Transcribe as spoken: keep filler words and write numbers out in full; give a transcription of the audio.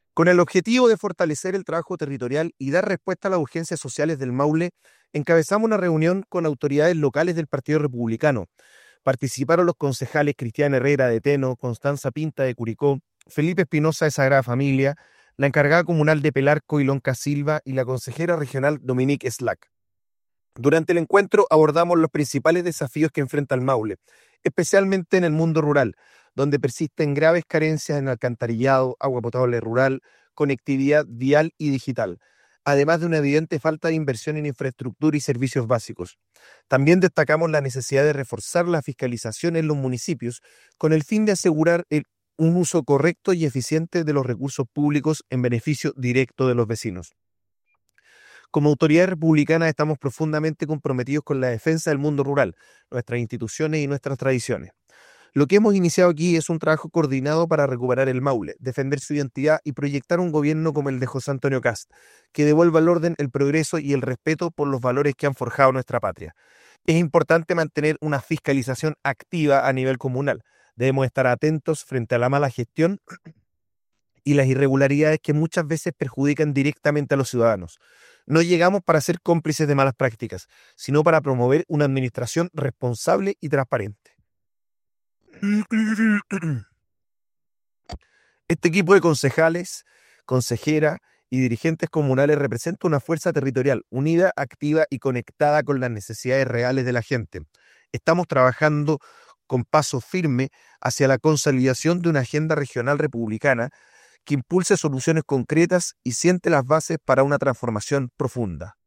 Con el objetivo de fortalecer el trabajo territorial y dar respuesta a las urgencias sociales del Maule, encabezamos una reunión con autoridades locales del Partido Republicano. Participaron los concejales Cristian Herrera de Teno, Constanza Pinta de Curicó, Felipe Espinosa de Sagrada Familia, la encargada comunal de Pelarco Ilonca Silva y la consejera regional Dominique Slack. Durante el encuentro abordamos los principales desafíos que enfrenta el Maule, especialmente en el mundo rural, donde persisten graves carencias en alcantarillado, agua potable rural, conectividad vial y digital, además de una evidente falta de inversión en infraestructura y servicios básicos. También destacamos la necesidad de reforzar la fiscalización en los municipios con el fin de asegurar el, un uso correcto y eficiente de los recursos públicos en beneficio directo de los vecinos. Como autoridad republicana estamos profundamente comprometidos con la defensa del mundo rural, nuestras instituciones y nuestras tradiciones. Lo que hemos iniciado aquí es un trabajo coordinado para recuperar el Maule, defender su identidad y proyectar un gobierno como el de José Antonio Kast, que devuelva al orden el progreso y el respeto por los valores que han forjado nuestra patria. Es importante mantener una fiscalización activa a nivel comunal. Debemos estar atentos frente a la mala gestión y las irregularidades que muchas veces perjudican directamente a los ciudadanos. No llegamos para ser cómplices de malas prácticas, sino para promover una administración responsable y transparente. Este equipo de concejales, consejeras y dirigentes comunales representa una fuerza territorial unida, activa y conectada con las necesidades reales de la gente. Estamos trabajando con paso firme hacia la consolidación de una agenda regional republicana que impulse soluciones concretas y siente las bases para una transformación profunda.